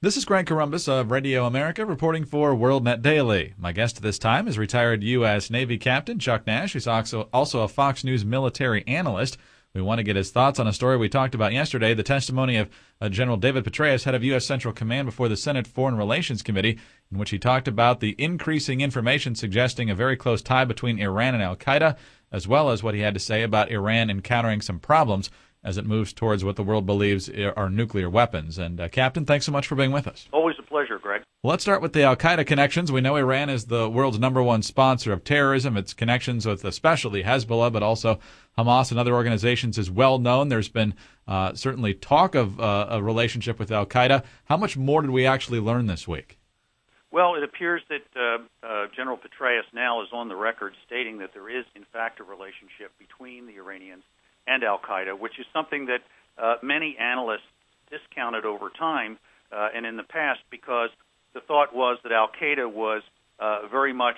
This is Greg Corombos of Radio America reporting for WorldNet Daily. My guest this time is retired U.S. Navy Captain Chuck Nash, who's also a Fox News military analyst. We want to get his thoughts on a story we talked about yesterday, the testimony of General David Petraeus, head of U.S. Central Command, before the Senate Foreign Relations Committee, in which he talked about the increasing information suggesting a very close tie between Iran and al-Qaeda, as well as what he had to say about Iran encountering some problems as it moves towards what the world believes are nuclear weapons. And, Captain, thanks so much for being with us. Always a pleasure, Greg. Well, let's start with the al-Qaeda connections. We know Iran is the world's #1 sponsor of terrorism. Its connections with especially Hezbollah, but also Hamas and other organizations is well known. There's been certainly talk of a relationship with al-Qaeda. How much more did we actually learn this week? Well, it appears that General Petraeus now is on the record stating that there is, in fact, a relationship between the Iranians and al-Qaeda, which is something that many analysts discounted over time and in the past, because the thought was that al-Qaeda was very much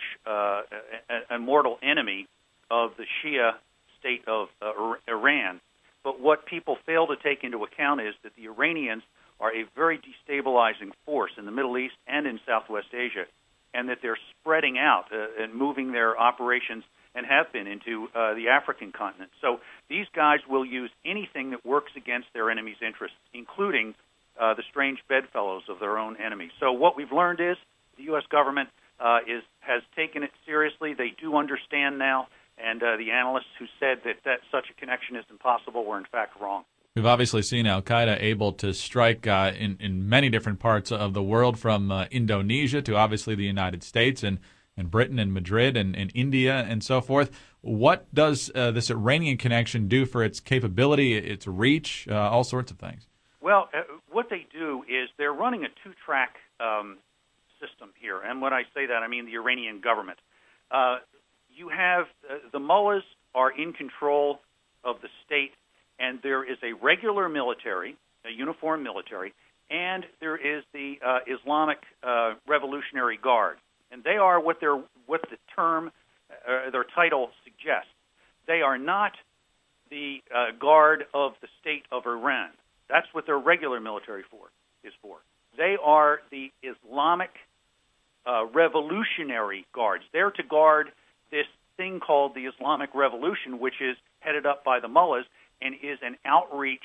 a mortal enemy of the Shia state of Iran. But what people fail to take into account is that the Iranians are a very destabilizing force in the Middle East and in Southwest Asia, and that they're spreading out and moving their operations and have been into the African continent. So these guys will use anything that works against their enemies' interests, including the strange bedfellows of their own enemies. So what we've learned is the U.S. government has taken it seriously. They do understand now, and the analysts who said that such a connection is impossible were in fact wrong. We've obviously seen al-Qaeda able to strike in many different parts of the world, from Indonesia to obviously the United States and Britain and Madrid and India and so forth. What does this Iranian connection do for its capability, its reach, all sorts of things? Well, what they do is they're running a two-track system here. And when I say that, I mean the Iranian government. You have the mullahs are in control of the state, and there is a regular military, a uniformed military, and there is the Islamic Revolutionary Guard. And they are what the term, their title suggests. They are not the guard of the state of Iran. That's what their regular military force is for. They are the Islamic Revolutionary Guards. They're to guard this thing called the Islamic Revolution, which is headed up by the mullahs and is an outreach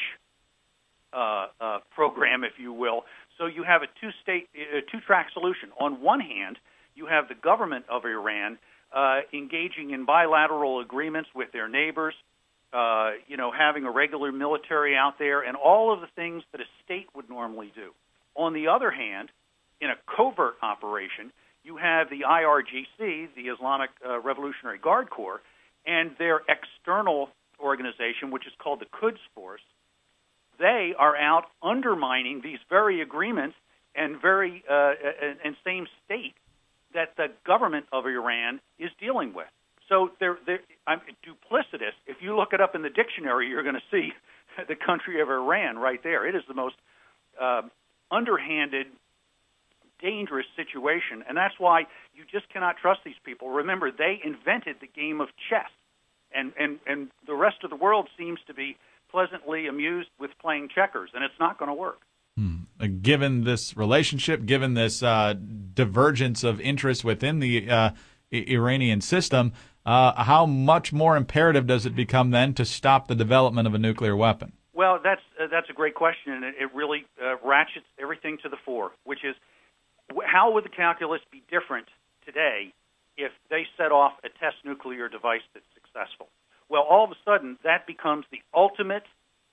program, if you will. So you have a two-track solution. On one hand, you have the government of Iran engaging in bilateral agreements with their neighbors, having a regular military out there, and all of the things that a state would normally do. On the other hand, in a covert operation, you have the IRGC, the Islamic Revolutionary Guard Corps, and their external organization, which is called the Quds Force. They are out undermining these very agreements and and same state that the government of Iran is dealing with. So they're duplicitous. If you look it up in the dictionary, you're going to see the country of Iran right there. It is the most underhanded, dangerous situation, and that's why you just cannot trust these people. Remember, they invented the game of chess, and the rest of the world seems to be pleasantly amused with playing checkers, and it's not going to work. Given this relationship, given this divergence of interest within the Iranian system, how much more imperative does it become then to stop the development of a nuclear weapon? Well, that's a great question, and it really ratchets everything to the fore, which is how would the calculus be different today if they set off a test nuclear device that's successful? Well, all of a sudden, that becomes the ultimate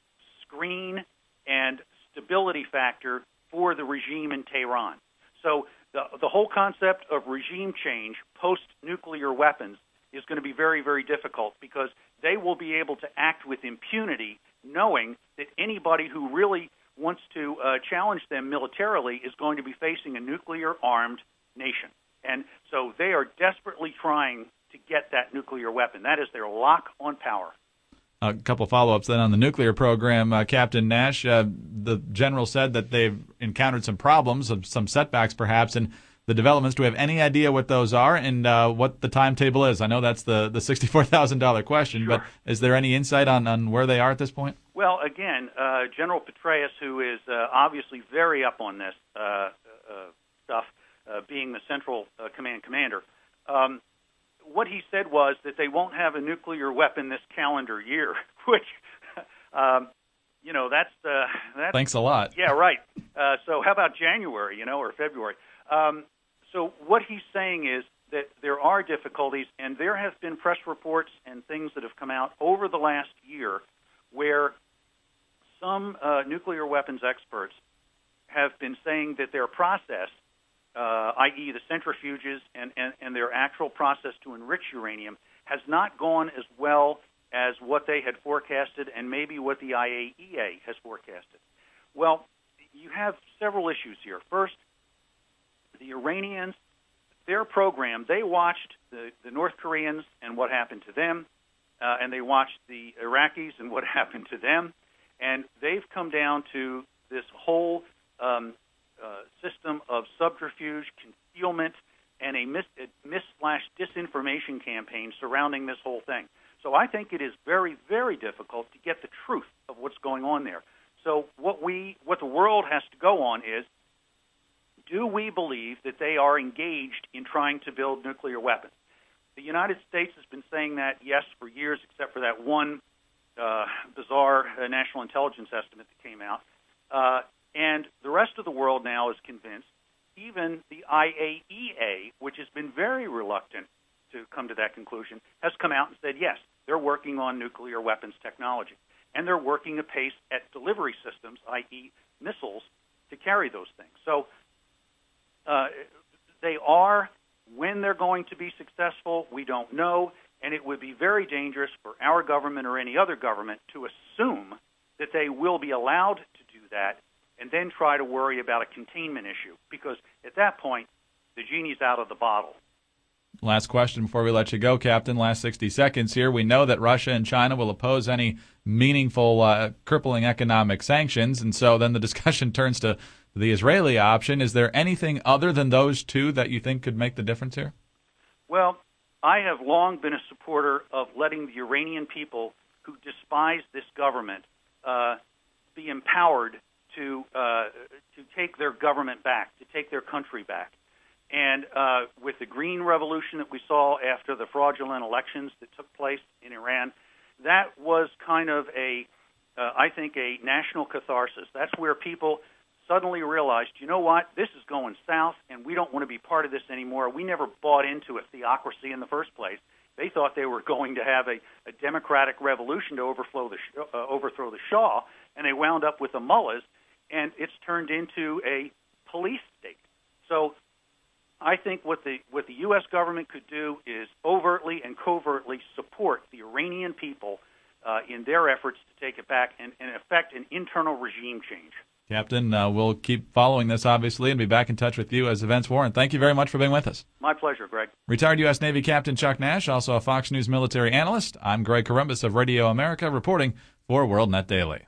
screen and stability factor for the regime in Tehran. So the whole concept of regime change post-nuclear weapons is going to be very, very difficult, because they will be able to act with impunity, knowing that anybody who really wants to challenge them militarily is going to be facing a nuclear-armed nation. And so they are desperately trying to get that nuclear weapon. That is their lock on power. A couple follow-ups then on the nuclear program. Captain Nash, the general said that they've encountered some problems, some setbacks perhaps, in the developments. Do we have any idea what those are and what the timetable is? I know that's the $64,000 question, Sure. But is there any insight on where they are at this point? Well, again, General Petraeus, who is obviously very up on this stuff, being the Central Command commander, what he said was that they won't have a nuclear weapon this calendar year, which, that's... Thanks a lot. Yeah, right. So how about January, or February? So what he's saying is that there are difficulties, and there have been press reports and things that have come out over the last year where some nuclear weapons experts have been saying that their process, i.e. the centrifuges and their actual process to enrich uranium, has not gone as well as what they had forecasted and maybe what the IAEA has forecasted. Well, you have several issues here. First, the Iranians, their program, they watched the North Koreans and what happened to them, and they watched the Iraqis and what happened to them, and they've come down to this whole system of subterfuge, concealment, and a mis/disinformation campaign surrounding this whole thing. So I think it is very, very difficult to get the truth of what's going on there. So what the world has to go on is, do we believe that they are engaged in trying to build nuclear weapons? The United States has been saying that, yes, for years, except for that one bizarre national intelligence estimate that came out. And the rest of the world now is convinced. Even the IAEA, which has been very reluctant to come to that conclusion, has come out and said, yes, they're working on nuclear weapons technology. And they're working apace at delivery systems, i.e. missiles, to carry those things. So they are. When they're going to be successful, we don't know, and it would be very dangerous for our government or any other government to assume that they will be allowed to do that and then try to worry about a containment issue, because at that point, the genie's out of the bottle. Last question before we let you go, Captain. Last 60 seconds here. We know that Russia and China will oppose any meaningful crippling economic sanctions, and so then the discussion turns to the Israeli option. Is there anything other than those two that you think could make the difference here? Well, I have long been a supporter of letting the Iranian people who despise this government be empowered to take their government back, to take their country back. And with the Green Revolution that we saw after the fraudulent elections that took place in Iran, that was kind of I think, a national catharsis. That's where people suddenly realized, you know what, this is going south, and we don't want to be part of this anymore. We never bought into a theocracy in the first place. They thought they were going to have a democratic revolution to overthrow the Shah, and they wound up with the mullahs, and it's turned into a police state. So I think what the U.S. government could do is overtly and covertly support the Iranian people in their efforts to take it back and effect an internal regime change. Captain, we'll keep following this, obviously, and be back in touch with you as events warrant. Thank you very much for being with us. My pleasure, Greg. Retired U.S. Navy Captain Chuck Nash, also a Fox News military analyst. I'm Greg Corombos of Radio America, reporting for WorldNet Daily.